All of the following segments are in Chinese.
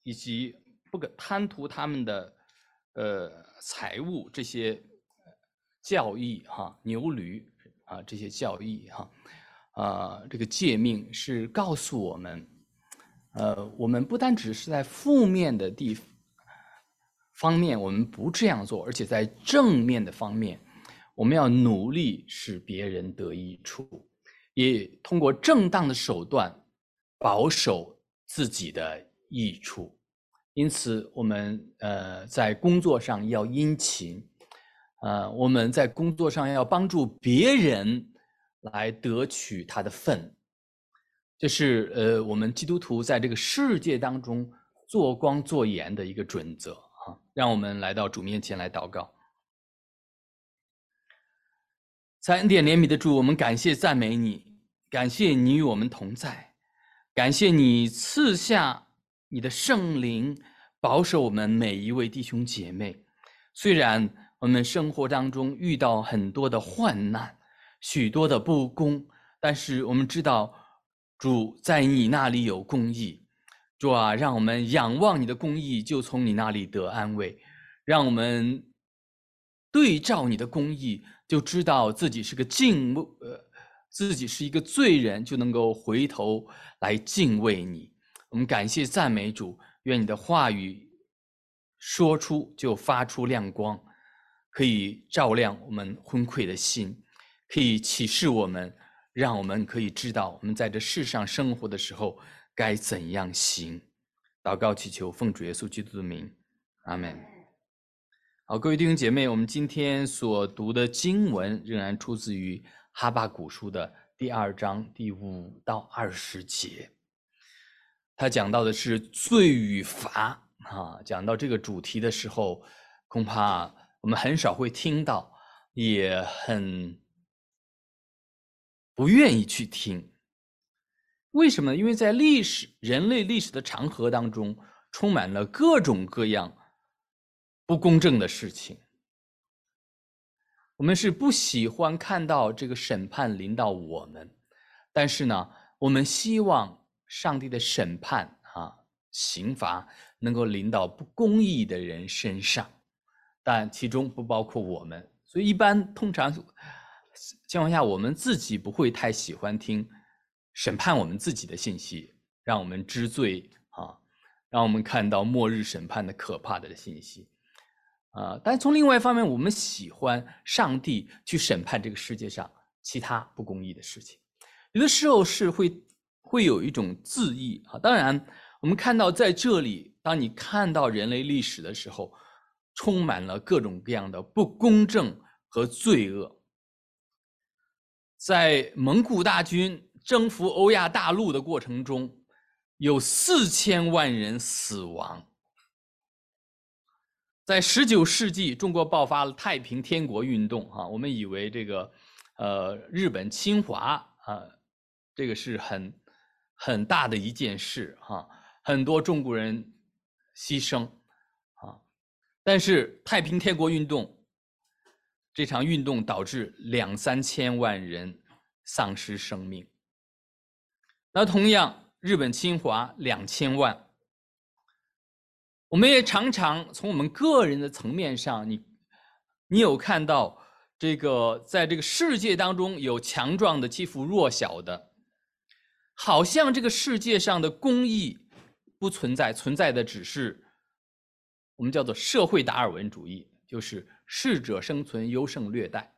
以及不可贪图他们的财物这些教义牛驴这些教义这个诫命是告诉我们，我们不单只是在负面的方面我们不这样做，而且在正面的方面，我们要努力使别人得益处，也通过正当的手段保守自己的益处。因此我们在工作上要殷勤，我们在工作上要帮助别人来得取他的份。这是我们基督徒在这个世界当中做光做盐的一个准则让我们来到主面前来祷告。在恩典怜悯的主，我们感谢赞美你，感谢你与我们同在，感谢你赐下你的圣灵保守我们每一位弟兄姐妹。虽然我们生活当中遇到很多的患难，许多的不公，但是我们知道主在你那里有公义。主啊，让我们仰望你的公义，就从你那里得安慰。让我们对照你的公义，就知道自己是自己是一个罪人，就能够回头来敬畏你。我们感谢赞美主，愿你的话语说出就发出亮光，可以照亮我们昏聩的心，可以启示我们，让我们可以知道我们在这世上生活的时候该怎样行。祷告祈求奉主耶稣基督的名，阿们。好，各位弟兄姐妹，我们今天所读的经文仍然出自于哈巴谷书的第2章第5到20节。他讲到的是罪与罚讲到这个主题的时候，恐怕我们很少会听到，也很不愿意去听。为什么？因为在人类历史的长河当中，充满了各种各样不公正的事情。我们是不喜欢看到这个审判临到我们，但是呢，我们希望上帝的审判刑罚能够临到不公义的人身上，但其中不包括我们。所以通常情况下，我们自己不会太喜欢听审判我们自己的信息，让我们知罪让我们看到末日审判的可怕的信息但从另外一方面，我们喜欢上帝去审判这个世界上其他不公义的事情。有的时候是会有一种自义当然我们看到在这里，当你看到人类历史的时候，充满了各种各样的不公正和罪恶。在蒙古大军征服欧亚大陆的过程中，有4000万人死亡。在19世纪，中国爆发了太平天国运动我们以为这个日本侵华这个是很大的一件事很多中国人牺牲但是太平天国运动这场运动导致2-3千万人丧失生命。那同样，日本侵华2000万。我们也常常从我们个人的层面上，你有看到这个在这个世界当中有强壮的欺负弱小的，好像这个世界上的公义不存在，存在的只是我们叫做社会达尔文主义，就是适者生存，优胜劣汰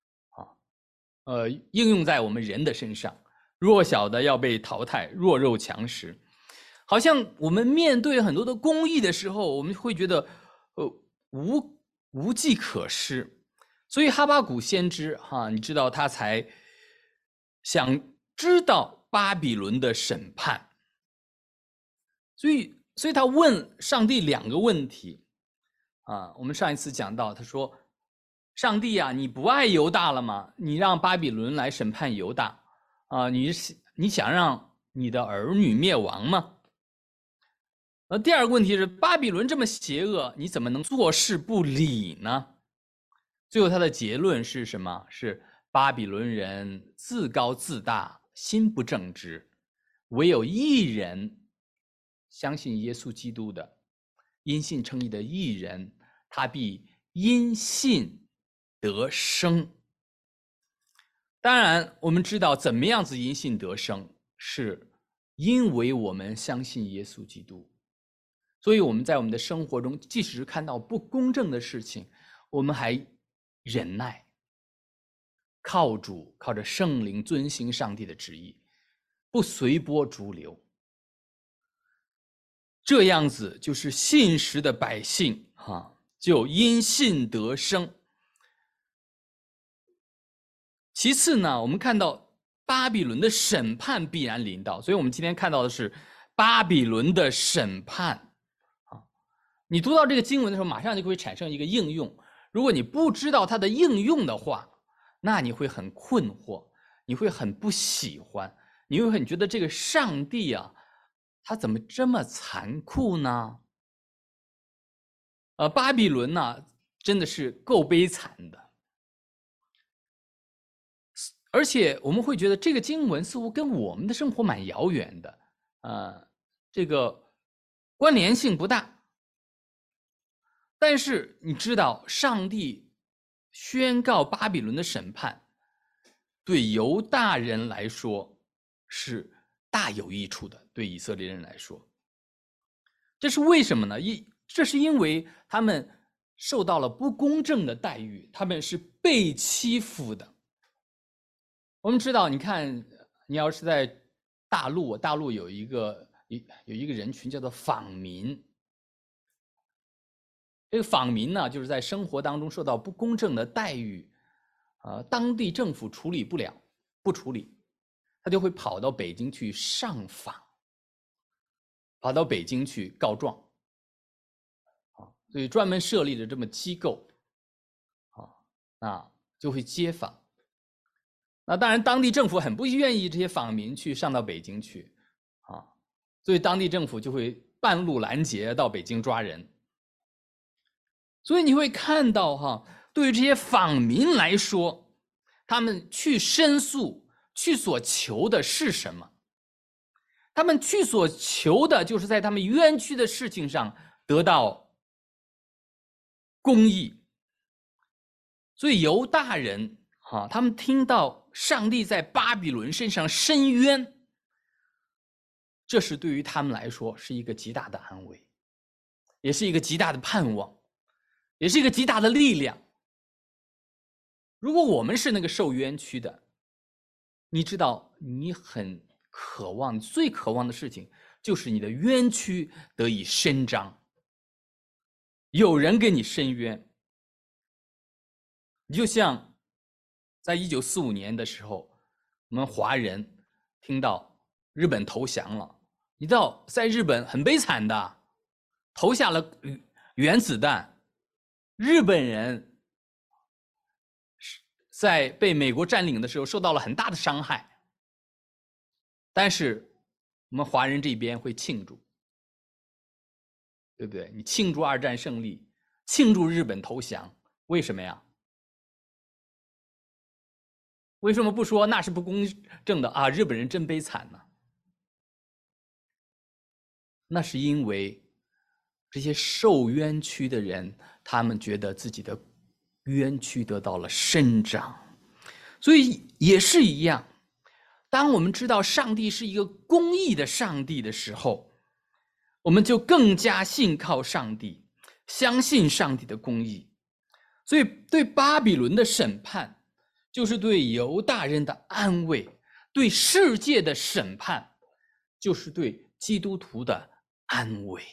应用在我们人的身上，弱小的要被淘汰，弱肉强食。好像我们面对很多的公义的时候，我们会觉得无计可施。所以哈巴谷先知你知道他才想知道巴比伦的审判，所以他问上帝2个问题我们上一次讲到，他说上帝你不爱犹大了吗？你让巴比伦来审判犹大你想让你的儿女灭亡吗？第2个问题是，巴比伦这么邪恶，你怎么能坐视不理呢？最后他的结论是什么？是巴比伦人自高自大，心不正直，唯有一人相信耶稣基督的，因信称义的义人，他必因信得生。当然，我们知道怎么样子因信得生，是因为我们相信耶稣基督。所以我们在我们的生活中，即使是看到不公正的事情，我们还忍耐，靠主，靠着圣灵遵行上帝的旨意，不随波逐流。这样子就是信实的百姓就因信得生。其次呢，我们看到巴比伦的审判必然临到，所以我们今天看到的是巴比伦的审判。你读到这个经文的时候，马上就会产生一个应用。如果你不知道它的应用的话，那你会很困惑，你会很不喜欢，你会很觉得这个上帝啊，他怎么这么残酷呢？巴比伦呢，真的是够悲惨的。而且我们会觉得这个经文似乎跟我们的生活蛮遥远的，这个关联性不大。但是你知道，上帝宣告巴比伦的审判，对犹大人来说是大有益处的，对以色列人来说。这是为什么呢？这是因为他们受到了不公正的待遇，他们是被欺负的。我们知道，你看，你要是在大陆有一个人群叫做访民。这个访民呢，就是在生活当中受到不公正的待遇，当地政府处理不处理，他就会跑到北京去上访，跑到北京去告状，所以专门设立了这么机构，就会接访。那当然，当地政府很不愿意这些访民去上到北京去，所以当地政府就会半路拦截到北京抓人。所以你会看到对于这些访民来说，他们去申诉，去所求的是什么？他们去所求的就是在他们冤屈的事情上得到公义。所以犹大人他们听到上帝在巴比伦身上伸冤，这是对于他们来说是一个极大的安慰，也是一个极大的盼望，也是一个极大的力量。如果我们是那个受冤屈的，你知道你很渴望，最渴望的事情就是你的冤屈得以伸张，有人给你伸冤。就像在1945年的时候，我们华人听到日本投降了，你知道在日本很悲惨的，投下了原子弹，日本人在被美国占领的时候受到了很大的伤害。但是我们华人这边会庆祝，对不对？你庆祝二战胜利，庆祝日本投降，为什么呀？为什么不说那是不公正的啊？日本人真悲惨呢？那是因为这些受冤屈的人，他们觉得自己的冤屈得到了伸张。所以也是一样，当我们知道上帝是一个公义的上帝的时候，我们就更加信靠上帝，相信上帝的公义。所以对巴比伦的审判，就是对犹大人的安慰；对世界的审判，就是对基督徒的安慰。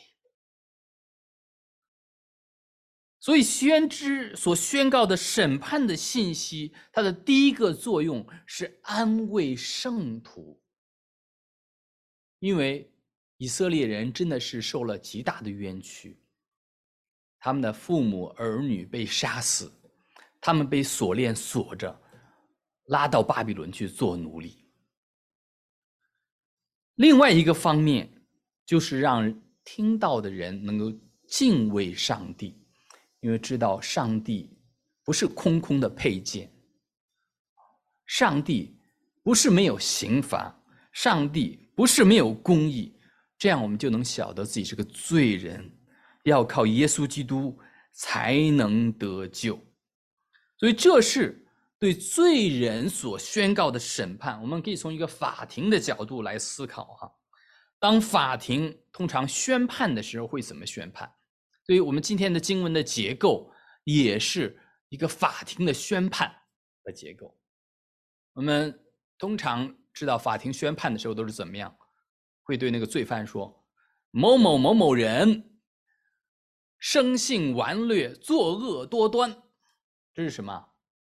所以先知所宣告的审判的信息，它的第一个作用是安慰圣徒。因为以色列人真的是受了极大的冤屈，他们的父母儿女被杀死，他们被锁链锁着，拉到巴比伦去做奴隶。另外一个方面，就是让听到的人能够敬畏上帝，因为知道上帝不是空空的配件，上帝不是没有刑罚，上帝不是没有公义， 这样我们就能晓得自己是个罪人，要靠耶稣基督才能得救。所以这是对罪人所宣告的审判。我们可以从一个法庭的角度来思考哈。当法庭通常宣判的时候会怎么宣判？所以我们今天的经文的结构也是一个法庭的宣判的结构。我们通常知道法庭宣判的时候都是怎么样，会对那个罪犯说，某某某某人生性顽劣，作恶多端，这是什么？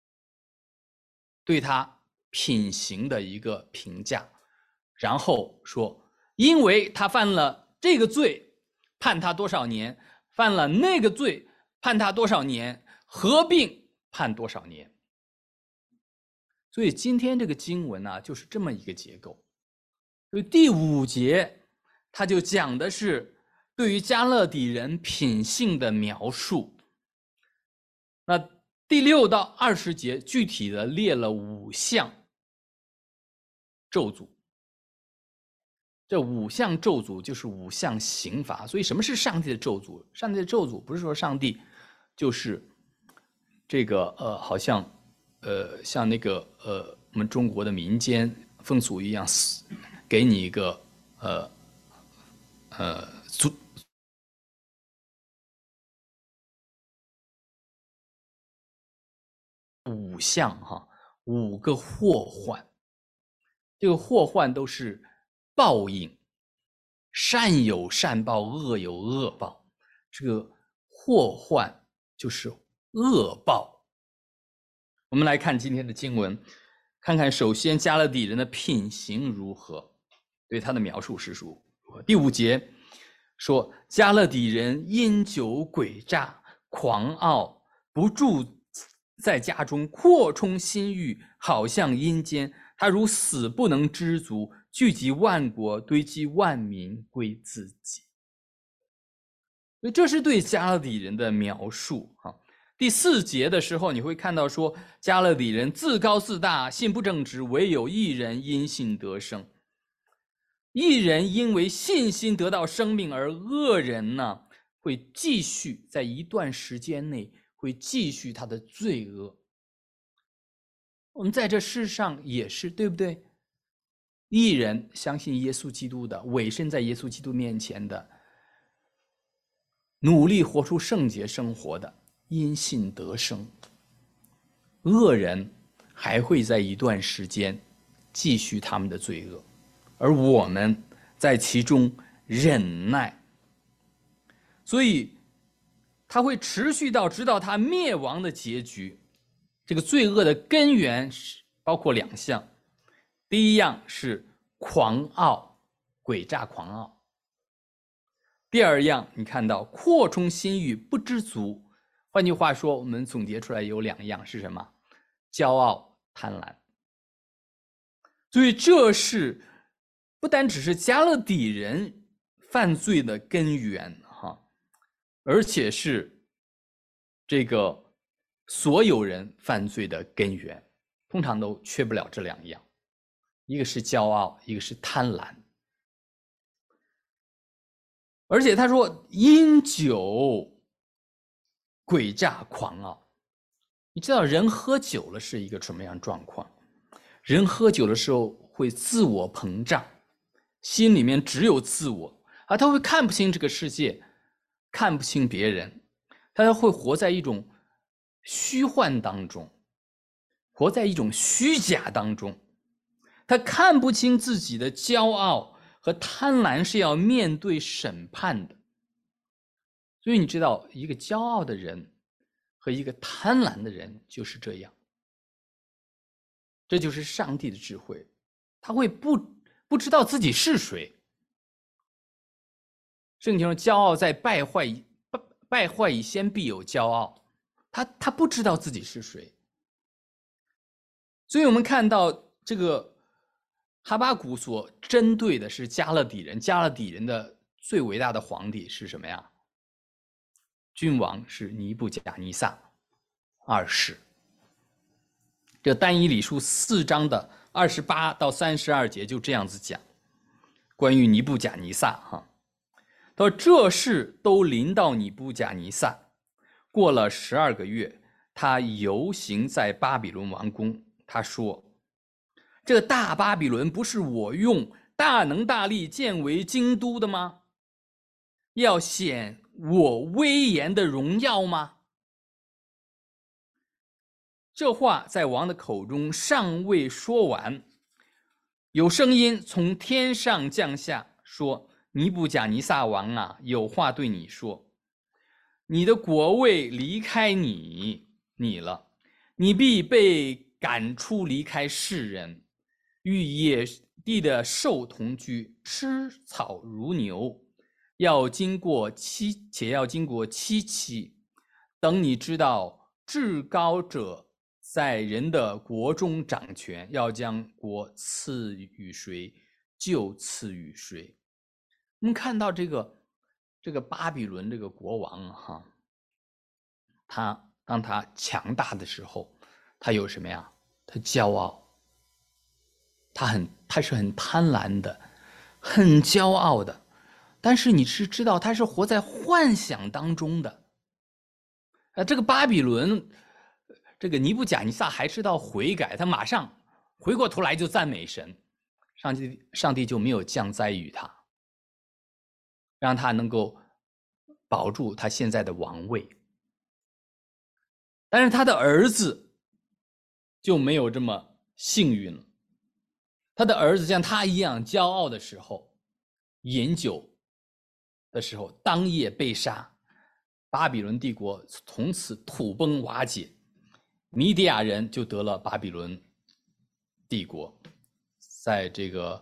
对他品行的一个评价。然后说，因为他犯了这个罪，判他多少年，犯了那个罪，判他多少年，合并判多少年。所以今天这个经文呢，就是这么一个结构。所以第5节他就讲的是对于加勒底人品性的描述。那第6到20节具体的列了5项咒诅。这5项咒诅就是5项刑罚。所以什么是上帝的咒诅？上帝的咒诅不是说上帝就是这个好像像那个我们中国的民间风俗一样，给你一个5项哈，5个祸患。这个祸患都是报应，善有善报，恶有恶报。这个祸患就是恶报。我们来看今天的经文，看看首先加勒底人的品行如何，对他的描述是如何。第5节说，加勒底人因酒诡诈，狂傲，不住在家中，扩充心欲，好像阴间。他如死不能知足，聚集万国，堆积万民归自己。所以这是对加勒底人的描述啊。第4节的时候，你会看到说，加勒底人自高自大，信不正直，唯有一人因信得生。一人因为信心得到生命，而恶人呢，会继续在一段时间内会继续他的罪恶。我们在这世上也是，对不对？一人相信耶稣基督的，委身在耶稣基督面前的，努力活出圣洁生活的，因信得生。恶人还会在一段时间继续他们的罪恶，而我们在其中忍耐，所以他会持续到直到他灭亡的结局。这个罪恶的根源包括2项，第一样是狂傲，诡诈狂傲。第2样你看到扩充心欲，不知足。换句话说，我们总结出来有2样是什么？骄傲、贪婪。所以这是不单只是加勒底人犯罪的根源哈，而且是这个所有人犯罪的根源，通常都缺不了这2样，一个是骄傲，一个是贪婪。而且他说因酒诡诈狂傲。你知道人喝酒了是一个什么样状况？人喝酒的时候会自我膨胀，心里面只有自我，他会看不清这个世界，看不清别人，他会活在一种虚幻当中，活在一种虚假当中。他看不清自己的骄傲和贪婪是要面对审判的。所以你知道，一个骄傲的人和一个贪婪的人就是这样。这就是上帝的智慧，他会不知道自己是谁。圣经说，骄傲在败坏以先必有骄傲，他不知道自己是谁。所以我们看到这个哈巴谷所针对的是加勒底人，加勒底人的最伟大的皇帝是什么呀？君王是尼布甲尼撒2世。这但以理书4章的28到32节就这样子讲， 关于尼布甲尼撒哈，他说这事都临到尼布甲尼撒。过了12个月，他游行在巴比伦王宫。他说：“这个大巴比伦不是我用大能大力建为京都的吗？要显我威严的荣耀吗？”这话在王的口中尚未说完，有声音从天上降下，说：“尼布甲尼撒王啊，有话对你说。你的国位离开你了，你必被赶出，离开世人，与野地的兽同居，吃草如牛，要经过七期。等你知道至高者在人的国中掌权，要将国赐予谁，就赐予谁。”我们看到这个巴比伦这个国王哈，当他强大的时候，他有什么呀？他骄傲，他是很贪婪的，很骄傲的。但是你是知道他是活在幻想当中的。这个巴比伦，这个尼布甲尼撒还知道悔改，他马上回过头来就赞美神，上帝就没有降灾于他，让他能够保住他现在的王位。但是他的儿子就没有这么幸运了。他的儿子像他一样骄傲的时候，饮酒的时候，当夜被杀，巴比伦帝国从此土崩瓦解，米底亚人就得了巴比伦帝国。在这个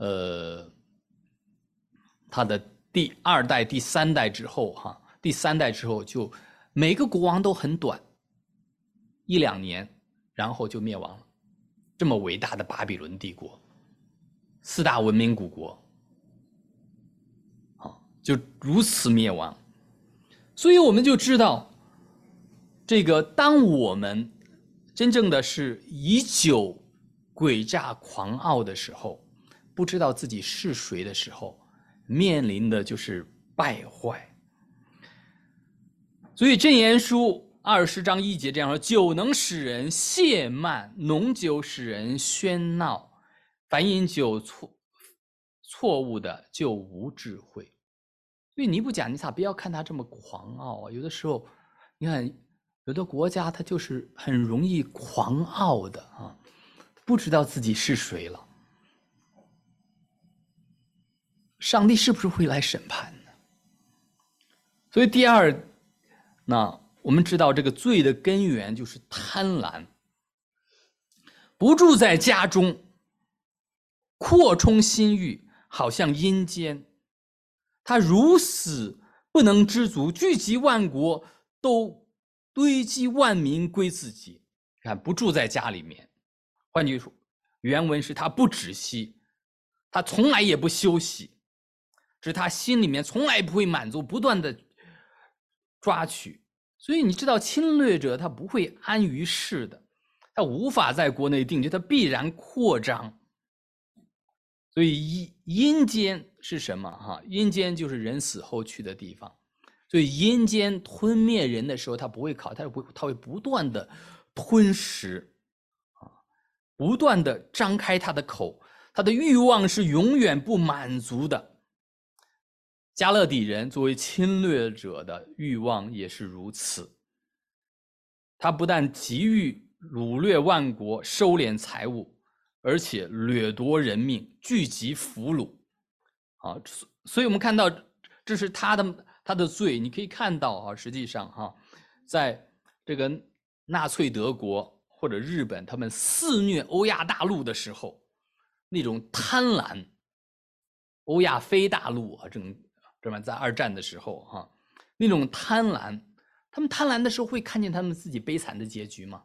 他的第2代、第3代之后哈，第3代之后就每个国王都很短，1-2年，然后就灭亡了。这么伟大的巴比伦帝国，4大文明古国，就如此灭亡。所以我们就知道，这个当我们真正的是以酒诡诈狂傲的时候，不知道自己是谁的时候，面临的就是败坏。所以箴言书20章1节这样说：酒能使人懈慢，浓酒使人喧闹，凡饮酒错误的就无智慧。所以尼布甲尼撒不要看他这么狂傲啊，有的时候你看有的国家他就是很容易狂傲的啊，不知道自己是谁了。上帝是不是会来审判呢？所以第二，那我们知道这个罪的根源就是贪婪，不住在家中，扩充心欲，好像阴间。他如死不能知足，聚集万国，都堆积万民归自己。看，不住在家里面，换句说，原文是他不止息，他从来也不休息，只是他心里面从来不会满足，不断的抓取。所以你知道，侵略者他不会安于世的，他无法在国内定居，他必然扩张。所以阴间是什么哈？阴间就是人死后去的地方。所以阴间吞灭人的时候，他不会考，他会不断的吞食，不断的张开他的口，他的欲望是永远不满足的。加勒底人作为侵略者的欲望也是如此，他不但急于掳掠万国，收敛财物，而且掠夺人命，聚集俘虏。所以我们看到这是他的罪。你可以看到实际上在这个纳粹德国或者日本，他们肆虐欧亚大陆的时候，那种贪婪，欧亚非大陆这么在2战的时候那种贪婪，他们贪婪的时候会看见他们自己悲惨的结局吗？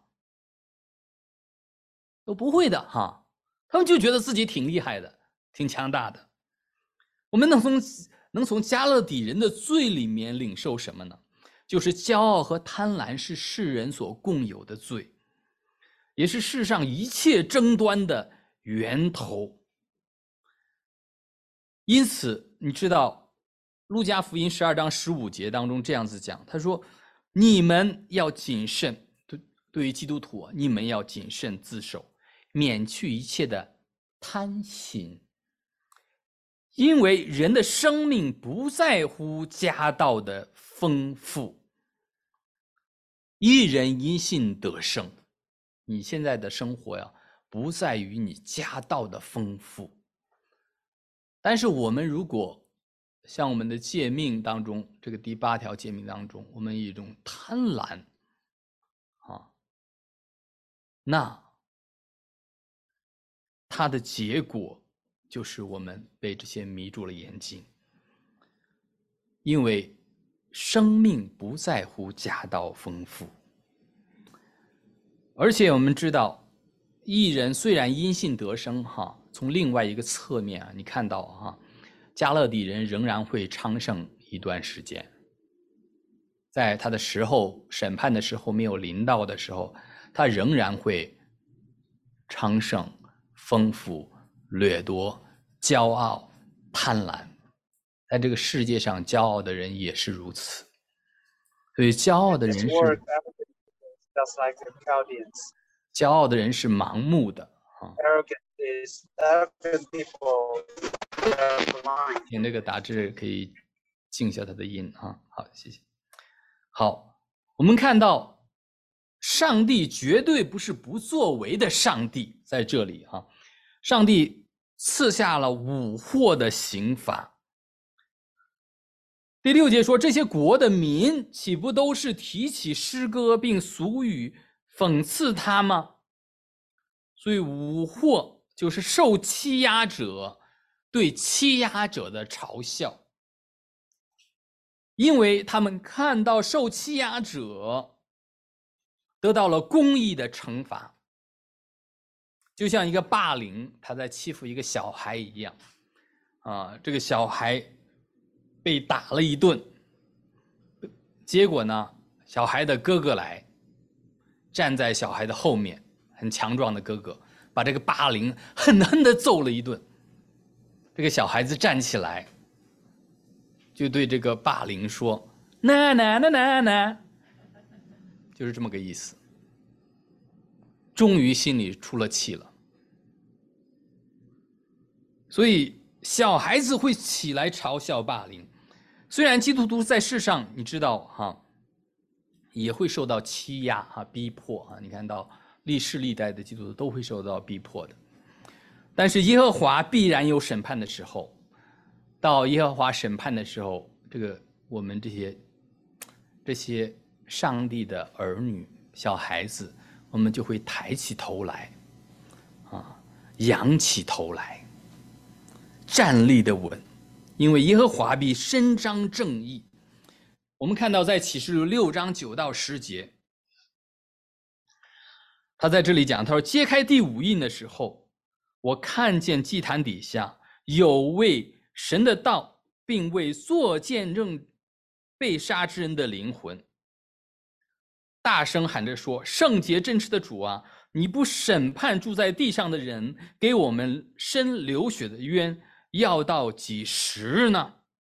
都不会的他们就觉得自己挺厉害的，挺强大的。我们能从加勒底人的罪里面领受什么呢？就是骄傲和贪婪是世人所共有的罪，也是世上一切争端的源头。 因此，你知道路加福音12章15节当中这样子讲，他说：“你们要谨慎，对于基督徒，你们要谨慎自守，免去一切的贪心，因为人的生命不在乎家道的丰富，一人因信得生。”你现在的生活呀，不在于你家道的丰富。但是我们如果像我们的诫命当中，这个第8条诫命当中，我们一种贪婪那它的结果就是我们被这些迷住了眼睛，因为生命不在乎家道丰富。而且我们知道，义人虽然因信得生从另外一个侧面你看到加勒底人仍然会昌盛一段时间，在他的时候审判的时候没有临到的时候，他仍然会昌盛、丰富、掠夺、骄傲、贪婪。在这个世界上，骄傲的人也是如此。所以骄傲的人是骄傲的人是盲目的请那个打字可以静下他的音好，谢谢。好，我们看到上帝绝对不是不作为的上帝，在这里上帝赐下了五祸的刑罚。第6节说，这些国的民岂不都是提起诗歌并俗语讽刺他吗？所以五祸就是受欺压者对欺压者的嘲笑，因为他们看到受欺压者得到了公义的惩罚，就像一个霸凌他在欺负一个小孩一样这个小孩被打了一顿，结果呢，小孩的哥哥来站在小孩的后面，很强壮的哥哥把这个霸凌狠狠地揍了一顿。这个小孩子站起来就对这个霸凌说呐呐呐呐呐，就是这么个意思。终于心里出了气了。所以小孩子会起来嘲笑霸凌。虽然基督徒在世上你知道也会受到欺压逼迫你看到历世历代的基督徒都会受到逼迫的，但是耶和华必然有审判的时候。到耶和华审判的时候，我们这些上帝的儿女小孩子，我们就会抬起头来仰起头来，站立的稳，因为耶和华必伸张正义。我们看到在启示录6章9到10节，他在这里讲，他说揭开第5印的时候，我看见祭坛底下有为神的道并为作见证被杀之人的灵魂，大声喊着说，圣洁真实的主啊，你不审判住在地上的人，给我们伸流血的冤，要到几时呢？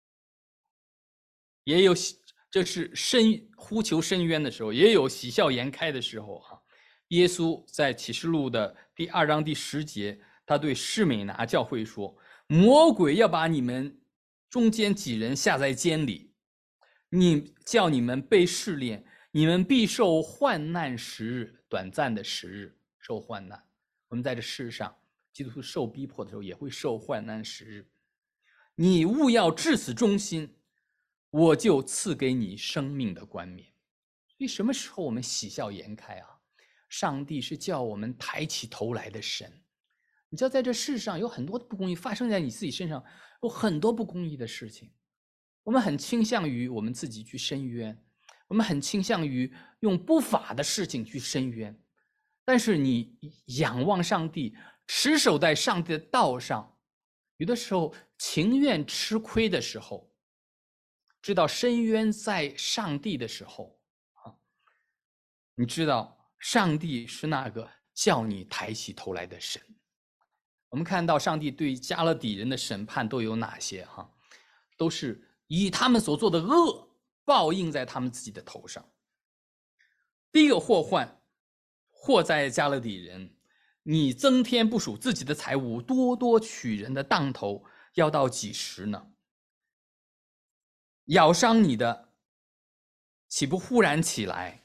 也有这是呼求伸冤的时候，也有喜笑颜开的时候耶稣在启示录的第2章第10节，他对士美拿教会说，魔鬼要把你们中间几人下在监里，叫你们被试炼，你们必受患难10日，短暂的10日受患难。我们在这世上基督徒受逼迫的时候也会受患难10日。你务要至死忠心，我就赐给你生命的冠冕。所以什么时候我们喜笑颜开上帝是叫我们抬起头来的神。你知道在这世上有很多的不公义发生在你自己身上，有很多不公义的事情，我们很倾向于我们自己去申冤，我们很倾向于用不法的事情去申冤。但是你仰望上帝，持守在上帝的道上，有的时候情愿吃亏的时候，知道申冤在上帝的时候你知道上帝是那个叫你抬起头来的神。 我们看到上帝对加勒底人的审判都有哪些哈？都是以他们所做的恶报应在他们自己的头上。第一个祸患，祸在加勒底人，你增添不属自己的财物，多多取人的当头，要到几时呢？咬伤你的，岂不忽然起来？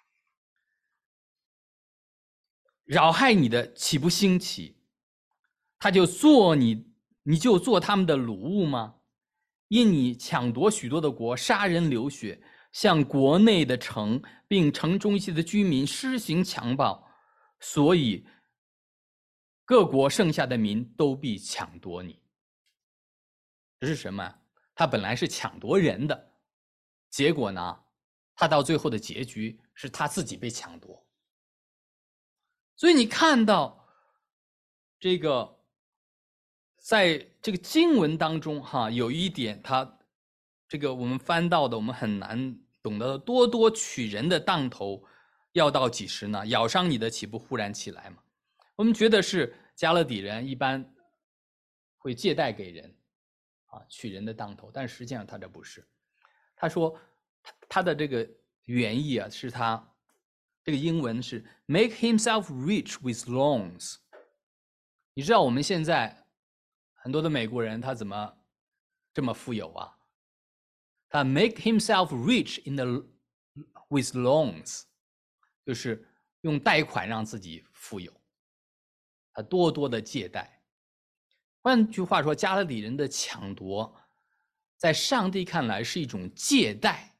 扰害你的，岂不兴起？他就做你就做他们的掳物吗？因你抢夺许多的国，杀人流血，向国内的城并城中一些的居民施行强暴，所以各国剩下的民都必抢夺你。这是什么？他本来是抢夺人的，结果呢，他到最后的结局是他自己被抢夺。所以你看到这个在这个经文当中哈，有一点他这个我们翻到的我们很难懂得，多多取人的当头，要到几时呢？咬伤你的，岂不忽然起来吗？我们觉得是加勒底人一般会借贷给人取人的当头，但实际上他这不是。他说他的这个原意是他这个英文是 make himself rich with loans。你知道我们现在很多的美国人他怎么这么富有啊？他 make himself rich with loans， 就是用贷款让自己富有，他多多的借贷。换句话说，加勒底人的抢夺，在上帝看来是一种借贷，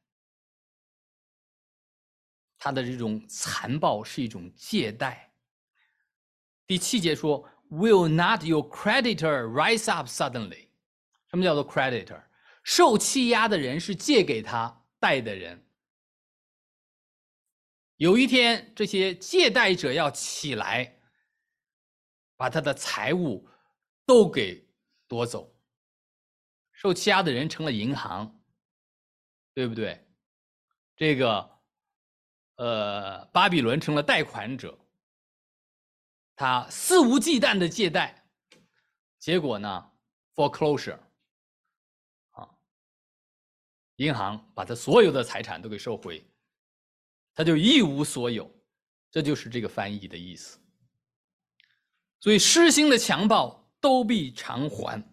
他的这种残暴是一种借贷。第7节说 ，Will not your creditor rise up suddenly？ 什么叫做 creditor？ 受欺压的人是借给他贷的人。有一天，这些借贷者要起来，把他的财物都给夺走。受欺压的人成了银行，对不对？这个巴比伦成了贷款者，他肆无忌惮的借贷，结果呢 foreclosure， 银行把他所有的财产都给收回，他就一无所有。这就是这个翻译的意思。所以施行的强暴都必偿还，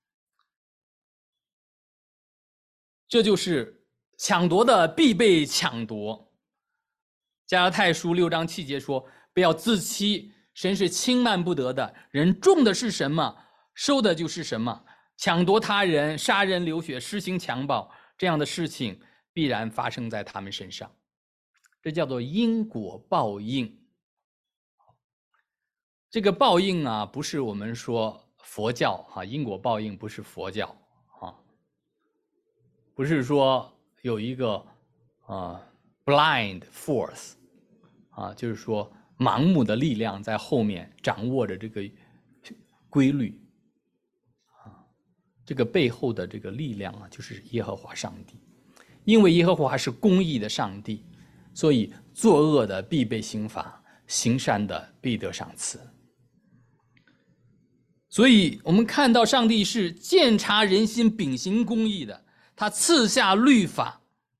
这就是抢夺的必被抢夺。加拉太书6章7节说，不要自欺，神是轻慢不得的，人种的是什么，收的就是什么。抢夺他人，杀人流血，施行强暴，这样的事情必然发生在他们身上，这叫做因果报应。这个报应啊，不是我们说佛教因果报应不是佛教不是说有一个blind force就是说盲目的力量在后面掌握着这个规律这个背后的这个力量就是耶和华上帝。因为耶和华是公义的上帝，所以作恶的必被刑罚，行善的必得赏赐。所以我们看到上帝是鉴察人心，秉行公义的，他赐下律法。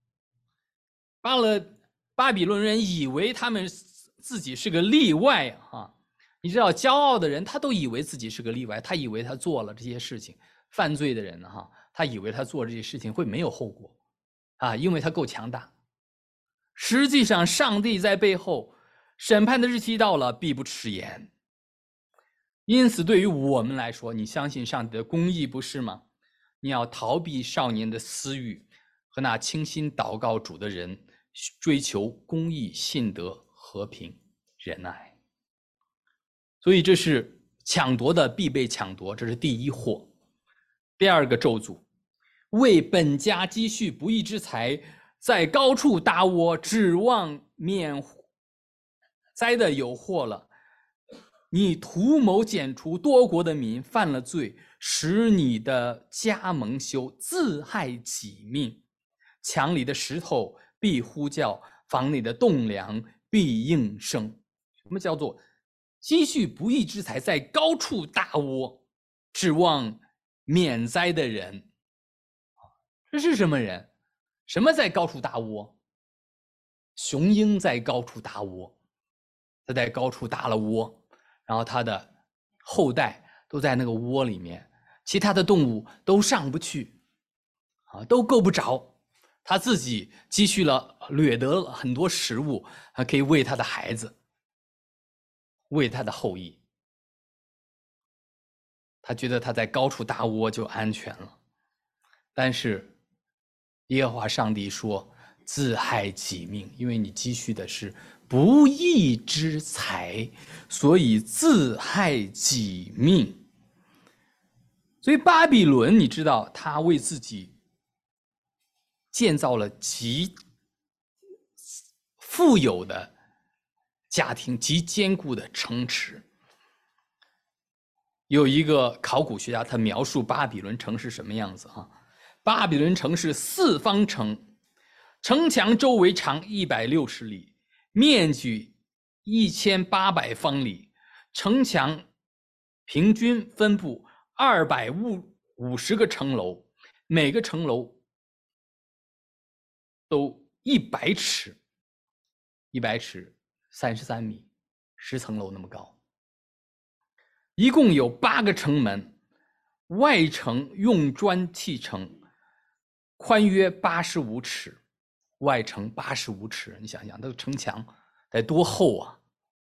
巴比伦人以为他们自己是个例外你知道骄傲的人他都以为自己是个例外，他以为他做了这些事情，犯罪的人他以为他做这些事情会没有后果因为他够强大。实际上上帝在背后，审判的日期到了，必不迟延。因此对于我们来说，你相信上帝的公义不是吗？你要逃避少年的私欲，和那倾心祷告主的人，追求公义、信德、和平、仁爱。所以这是抢夺的必被抢夺，这是第一祸。第二个咒诅，为本家积蓄不义之财，在高处搭窝，指望免灾的有祸了。你图谋剪除多国的民，犯了罪，使你的家蒙羞，自害己命。墙里的石头必呼叫，房内的栋梁必应声。什么叫做积蓄不义之财，在高处大窝，指望免灾的人。这是什么人？什么在高处大窝？雄鹰在高处大窝，它在高处搭了窝，然后它的后代都在那个窝里面，其他的动物都上不去，都够不着。他自己积蓄了，掠得了很多食物，还可以喂他的孩子，喂他的后裔。他觉得他在高处搭窝就安全了，但是耶和华上帝说，自害己命，因为你积蓄的是不义之财，所以自害己命。所以巴比伦，你知道，他为自己建造了极富有的家庭，极坚固的城池。有一个考古学家，他描述巴比伦城是什么样子啊？巴比伦城是四方城，城墙周围长160里，面积1800方里，城墙平均分布250个城楼，每个城楼都100尺，100尺33米，10层楼那么高。一共有8个城门，外城用砖砌成，宽约85尺，外城85尺。你想想，这个城墙得多厚啊！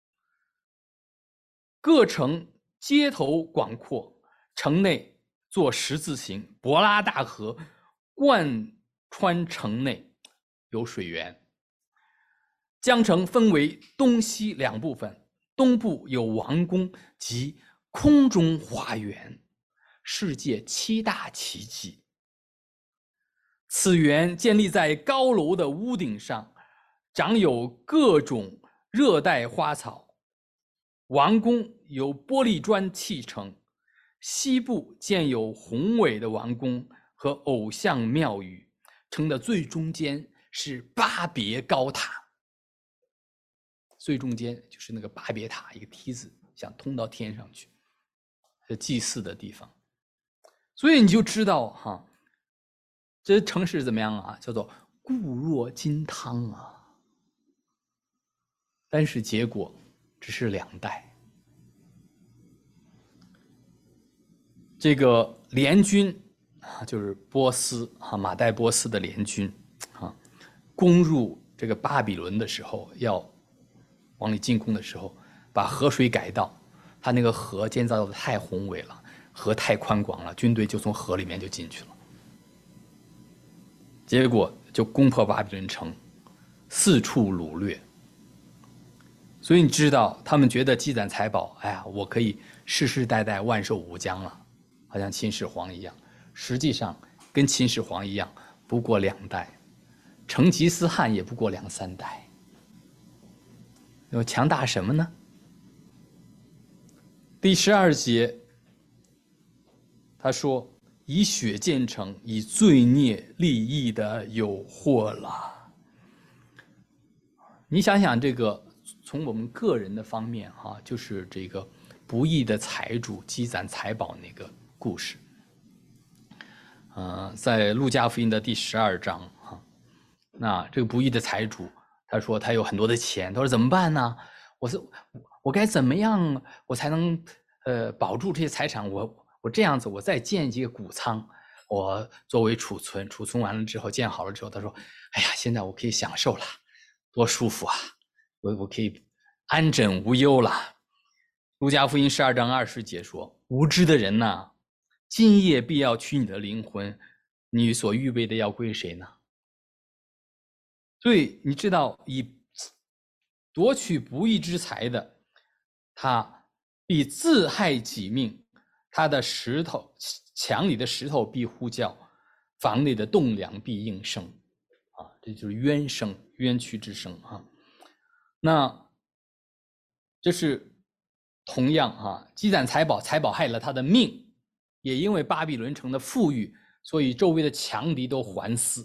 各城街头广阔，城内做十字形，伯拉大河贯穿城内，有水源。将城分为东西2部分，东部有王宫及空中花园，世界7大奇迹。此园建立在高楼的屋顶上，长有各种热带花草。王宫由玻璃砖砌成，西部建有宏伟的王宫和偶像庙宇，城的最中间是巴别高塔。最中间就是那个巴别塔，一个梯子想通到天上去，是祭祀的地方。所以你就知道哈，这城市怎么样啊？叫做固若金汤啊。但是结果只是2代。这个联军啊，就是波斯啊，马代波斯的联军啊，攻入这个巴比伦的时候，要往里进攻的时候，把河水改道，他那个河建造的太宏伟了，河太宽广了，军队就从河里面就进去了，结果就攻破巴比伦城，四处掳掠。所以你知道，他们觉得积攒财宝，哎呀，我可以世世代代万寿无疆了，好像秦始皇一样。实际上跟秦始皇一样，不过2代，成吉思汗也不过2、3代。有强大什么呢？第12节，他说：“以血建成，以罪孽立义的有祸了。”你想想，这个从我们个人的方面哈，就是这个不义的财主积攒财宝那个故事。在路加福音的第12章哈，那这个不义的财主，他说他有很多的钱，他说怎么办呢？我该怎么样我才能保住这些财产？我这样子，我再建几个谷仓，我作为储存完了之后，建好了之后，他说：“哎呀，现在我可以享受了，多舒服啊！我可以安枕无忧了。”路加福音12章20节说：“无知的人呐，今夜必要取你的灵魂，你所预备的要归谁呢？”所以你知道，以夺取不义之财的，他必自害己命，他的石头墙里的石头必呼叫，房内的栋梁必应声啊，这就是冤声，冤屈之声啊。那这是同样啊，积攒财宝，财宝害了他的命，也因为巴比伦城的富裕，所以周围的强敌都环伺。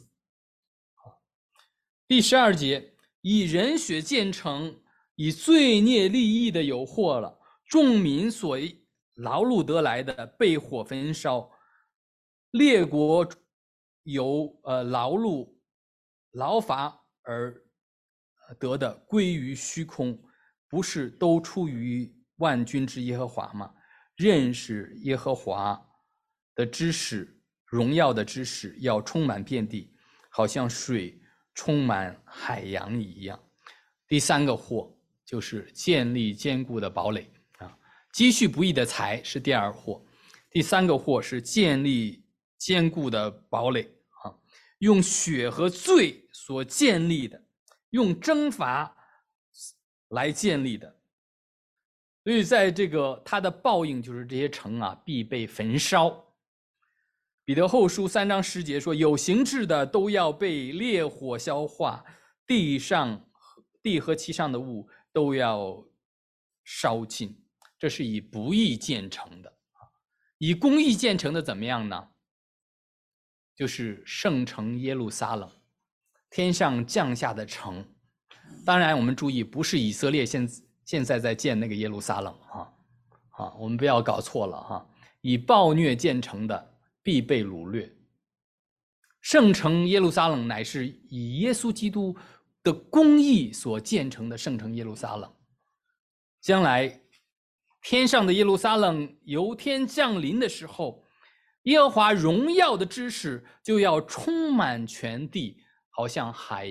第12节，以人血建成，以罪孽立义的有祸了。 众民所劳碌得来的被火焚烧，列国由劳碌劳乏而得的归于虚空，不是都出于万军之耶和华吗？认识耶和华的知识，荣耀的知识要充满遍地，好像水充满海洋一样。第三个祸就是建立坚固的堡垒啊，积蓄不义的财是第二祸，第三个祸是建立坚固的堡垒啊，用血和罪所建立的，用征伐来建立的。所以在这个它的报应就是这些城啊必被焚烧。彼得后书3章10节说，有形质的都要被烈火消化，地和其上的物都要烧尽。这是以不义建成的，以公义建成的怎么样呢？就是圣城耶路撒冷，天上降下的城。当然我们注意，不是以色列现在在建那个耶路撒冷我们不要搞错了以暴虐建成的必被掳掠。圣城耶路撒冷乃是以耶稣基督的公义所建成的圣城耶路撒冷。将来天上的耶路撒冷由天降临的时候，耶和华荣耀的知识就要充满全地，好像海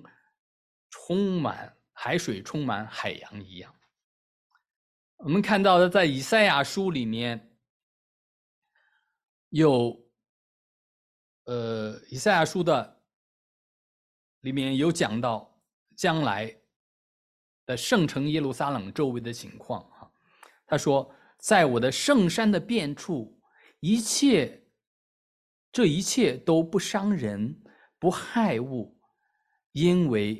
水充满海洋一样。我们看到的在以赛亚书里面有以赛亚书的里面有讲到将来的圣城耶路撒冷周围的情况他说，在我的圣山的遍处，这一切都不伤人，不害物，因为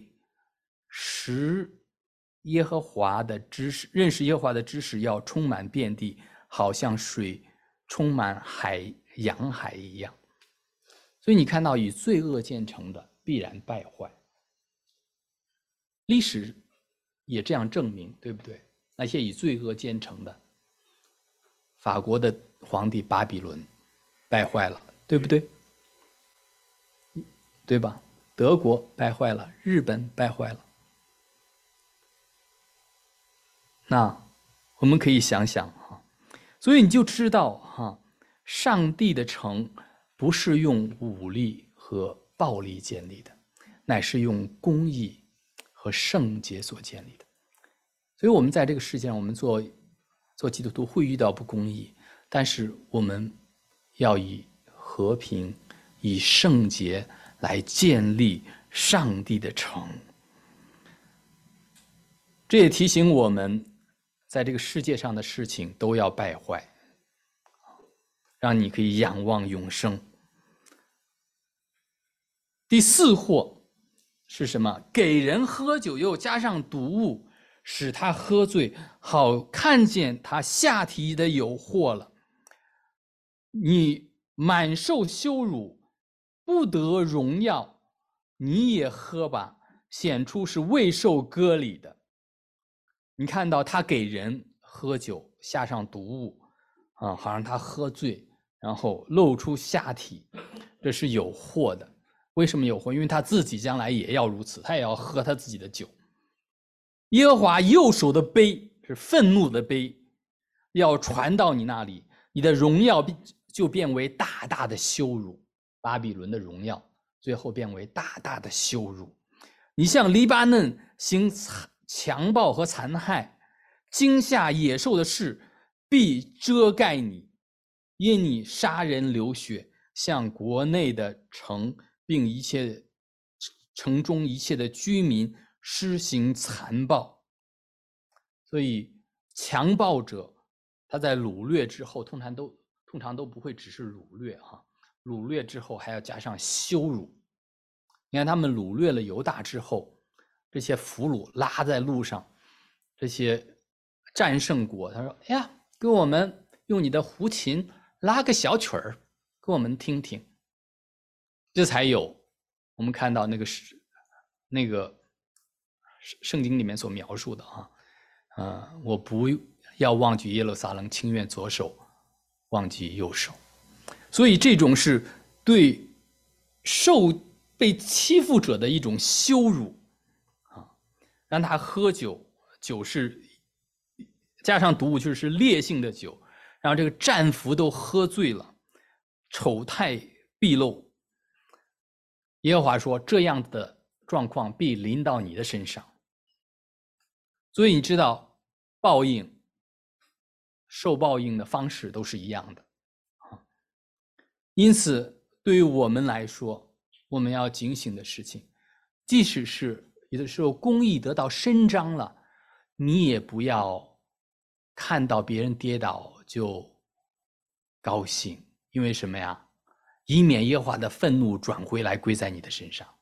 耶和华的知识，认识耶和华的知识要充满遍地，好像水充满洋海一样。所以你看到以罪恶建成的必然败坏，历史也这样证明，对不对？那些以罪恶建成的，法国的皇帝巴比伦败坏了，对不对？对吧？德国败坏了，日本败坏了。那我们可以想想所以你就知道上帝的城不是用武力和暴力建立的，乃是用公义和圣洁所建立的。所以我们在这个世界上，我们做基督徒会遇到不公义，但是我们要以和平、以圣洁来建立上帝的城。这也提醒我们，在这个世界上的事情都要败坏，让你可以仰望永生。第四祸是什么？给人喝酒又加上毒物，使他喝醉，好看见他下体的有祸了。你满受羞辱，不得荣耀，你也喝吧，显出是未受割礼的。你看到他给人喝酒下上毒物好让他喝醉，然后露出下体，这是有祸的。为什么有祸？因为他自己将来也要如此，他也要喝他自己的酒。耶和华右手的杯是愤怒的杯，要传到你那里，你的荣耀就变为大大的羞辱。巴比伦的荣耀最后变为大大的羞辱。你向黎巴嫩行强暴和残害，惊吓野兽的事必遮盖你，因你杀人流血，向国内的城并城中一切的居民施行残暴。所以强暴者他在掳掠之后通常都不会只是掳掠掳掠之后还要加上羞辱。你看他们掳掠了犹大之后，这些俘虏拉在路上，这些战胜国他说，哎呀，给我们用你的胡琴拉个小曲儿给我们听听。这才有我们看到那个圣经里面所描述的我不要忘记耶路撒冷，情愿左手忘记右手。所以这种是对被欺负者的一种羞辱啊！让他喝酒，酒是加上毒物，就是烈性的酒，然后这个战俘都喝醉了，丑态毕露。耶和华说：“这样的状况必临到你的身上。”所以你知道，受报应的方式都是一样的。因此，对于我们来说，我们要警醒的事情，即使是有的时候公义得到伸张了，你也不要看到别人跌倒就高兴，因为什么呀？以免耶和华的愤怒转回来归在你的身上。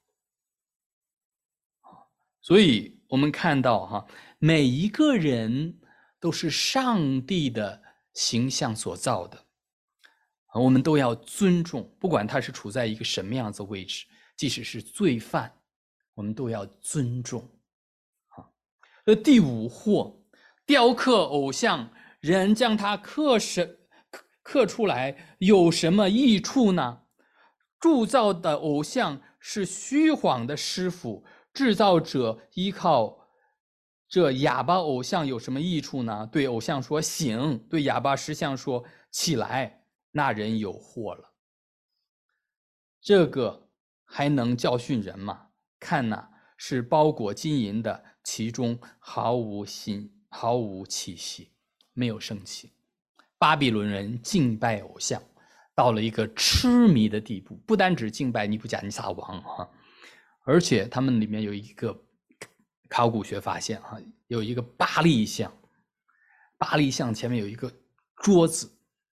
所以我们看到每一个人都是上帝的形象所造的，我们都要尊重，不管他是处在一个什么样子的位置，即使是罪犯，我们都要尊重。第五祸，雕刻偶像，人将它刻出来有什么益处呢？铸造的偶像是虚谎的师傅，制造者依靠这哑巴偶像有什么益处呢？对偶像说醒，对哑巴石像说起来，那人有祸了。这个还能教训人吗？看哪，是包裹金银的，其中毫无气息，没有生气。巴比伦人敬拜偶像到了一个痴迷的地步，不单只敬拜尼布甲尼撒王而且他们里面有一个考古学发现有一个巴力像，巴力像前面有一个桌子，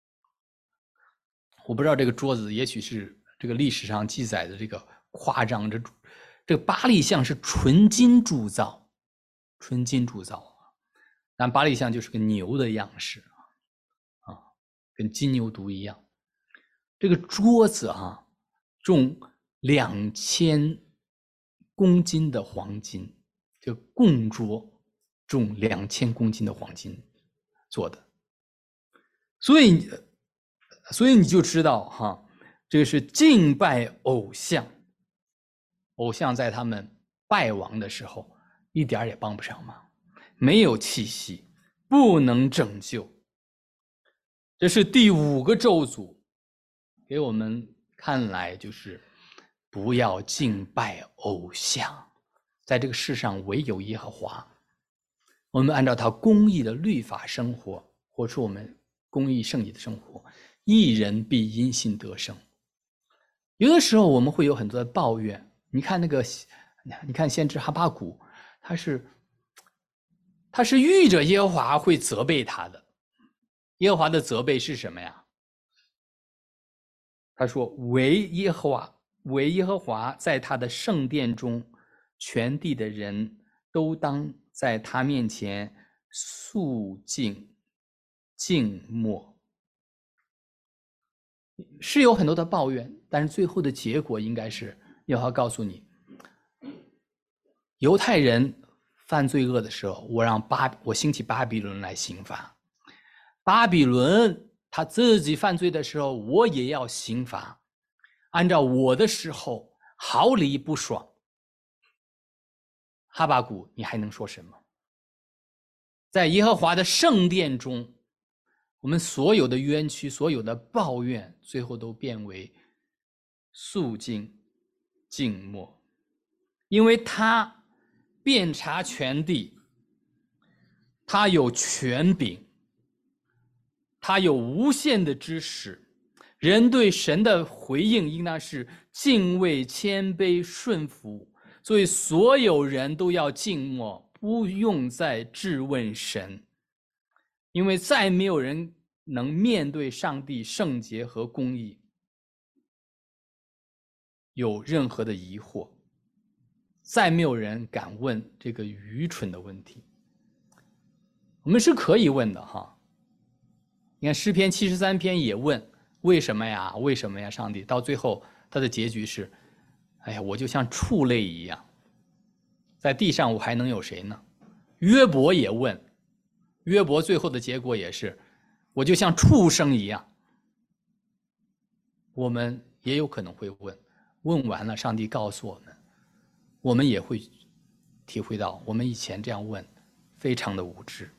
我不知道这个桌子也许是这个历史上记载的这个夸张，这个巴力像是纯金铸造，但巴力像就是个牛的样式跟金牛犊一样。这个桌子重2000公斤的黄金，这个供桌重2000公斤的黄金做的，所以你就知道这个是敬拜偶像，偶像在他们败亡的时候一点也帮不上忙，没有气息，不能拯救。这是第5个咒诅，给我们看来就是不要敬拜偶像，在这个世上唯有耶和华，我们按照他公义的律法生活，活出我们公义圣洁的生活，义人必因信得生。有的时候我们会有很多的抱怨，你看先知哈巴谷，他是遇着耶和华会责备他的。耶和华的责备是什么呀？他说唯耶和华在他的圣殿中，全地的人都当在他面前肃静静默。是有很多的抱怨，但是最后的结果应该是耶和华告诉你，犹太人犯罪恶的时候，我兴起巴比伦来刑罚。巴比伦他自己犯罪的时候，我也要刑罚，按照我的时候毫厘不爽。哈巴谷，你还能说什么？在耶和华的圣殿中，我们所有的冤屈，所有的抱怨，最后都变为肃静静默，因为他遍察全地，他有权柄，他有无限的知识。人对神的回应应当是敬畏、谦卑、顺服，所以所有人都要静默，不用再质问神，因为再没有人能面对上帝圣洁和公义有任何的疑惑，再没有人敢问这个愚蠢的问题。我们是可以问的你看诗篇73篇也问为什么呀？为什么呀？上帝到最后他的结局是，哎呀，我就像畜类一样，在地上我还能有谁呢？约伯也问， 约伯最后的结果也是，我就像畜生一样。我们也有可能会问完了，上帝告诉我们，我们也会体会到，我们以前这样问，非常的无知。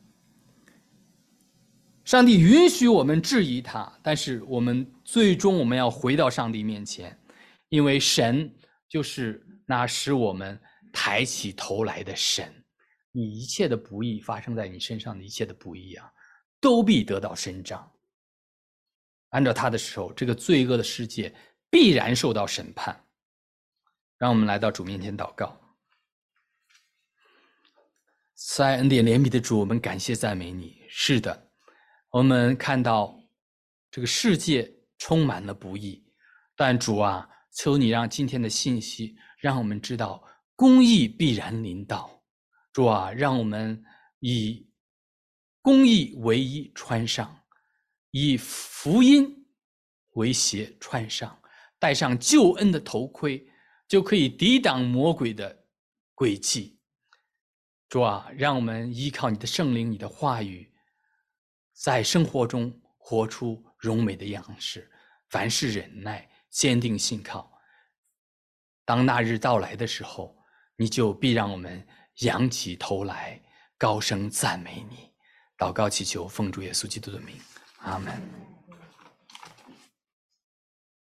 上帝允许我们质疑他，但是我们最终要回到上帝面前，因为神就是那使我们抬起头来的神。你一切的不义发生在你身上的一切的不义啊，都必得到伸张。按照他的时候，这个罪恶的世界必然受到审判。让我们来到主面前祷告。慈爱恩典怜悯的主，我们感谢赞美你。是的，我们看到这个世界充满了不义，但主啊，求你让今天的信息让我们知道公义必然临到。主啊，让我们以公义为衣穿上，以福音为鞋穿上，戴上救恩的头盔，就可以抵挡魔鬼的诡计。主啊，让我们依靠你的圣灵，你的话语，在生活中活出荣美的样式，凡事忍耐，坚定信靠。当那日到来的时候，你就必让我们仰起头来，高声赞美你。祷告祈求，奉主耶稣基督的名，阿们。